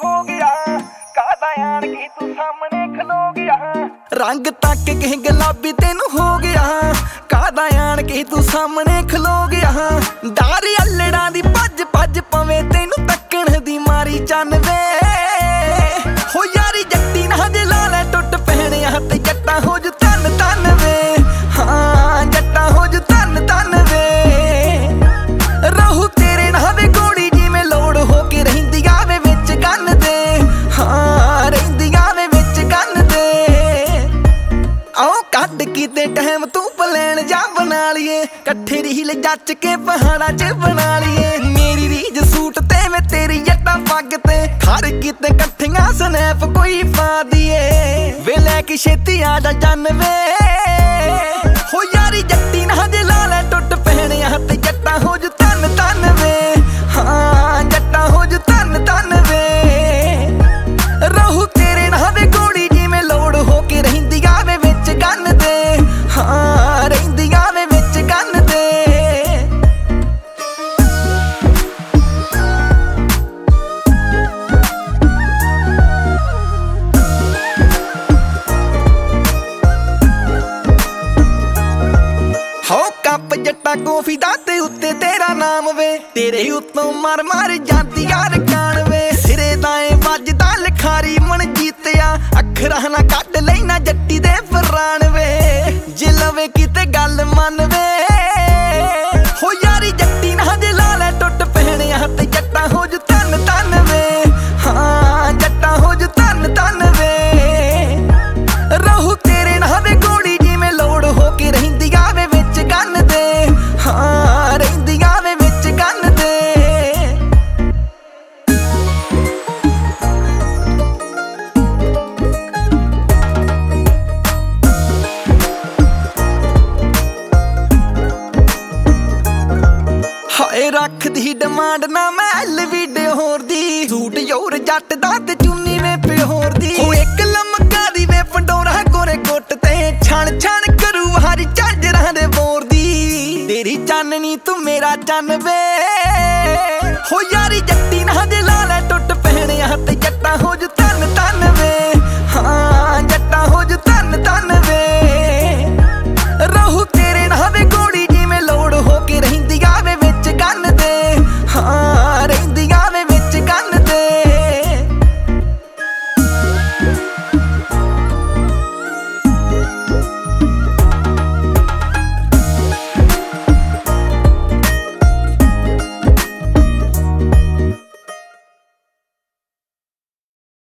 हो गया कादा यार की तू सामने खलो गया रंग तक के गुलाबी तेनू हो गया कादा यार की तू सामने खलो गया डारी अल्लड़ा दी भज भज पवे तेनू तकण दी मारी चन वे हो यारी जट्टी ना जे ला लै टुट पैणे ते जट्टा हो जू तन तन वे हाँ जट्टा हो जू तन तन वे रहू तेरे ना वे गोड़ी जिवें लोड़ हो के रहिंदी आवे विच गन दे हाँ रहिंदी आवे विच गन दे आओ कट कीते टाइम तू प्लैन जा बना लिए कट्ठे रील जच के पहाड़ा च बना लिए मेरी रीज सूट ते मैं तेरी जट्टा पग ते खड़ कीते कट्ठियां स्नैप कोई पा दिए वे लैके छेती आ जा जन वे हो यारी जट्टी ना जे ला लै टुट पैणे ते जट्टा हो जू तन तन वे हाँ जट्टा हो जू तन तन वे रहू तेरे ना वे गोड़ी जिवें लोड़ हो के रहिंदी आवे विच गन दे हाँ रहिंदी आवे विच गन दे हो कप जट्टा कॉफी दा ते उत्ते तेरा नाम वे तेरे उत्तों मार मार जाती यार कान वे सिरे दाएं वजदा लिखारी मन जीतिया अखरा ना कड लेना जट्टी दे फरान वे जे लवे किते गल मन वे हो यारी जट्टी ना जे ला लै टुट पैणे ते जट्टा हो जू तन तन वे हाँ जट्टा हो जू तन तन वे रहू तेरे ना वे गोड़ी जिवें लोड़ हो के रहिंदी आवे विच गन दे हाँ रहिंदी आवे विच गन दे हाए रख दी डिमांड ना मैं एल वीडियो होर दी सूट योर जट दा ते चुन्नी वे प्योर दी हो एक लमका दी वे पंडोरा गोरे गुट ते छण छण करू हरी झांजरां दे बोर दी तेरी चाननी तू मेरा चन वे हो यारी जट्टी ना जे ला लै टुट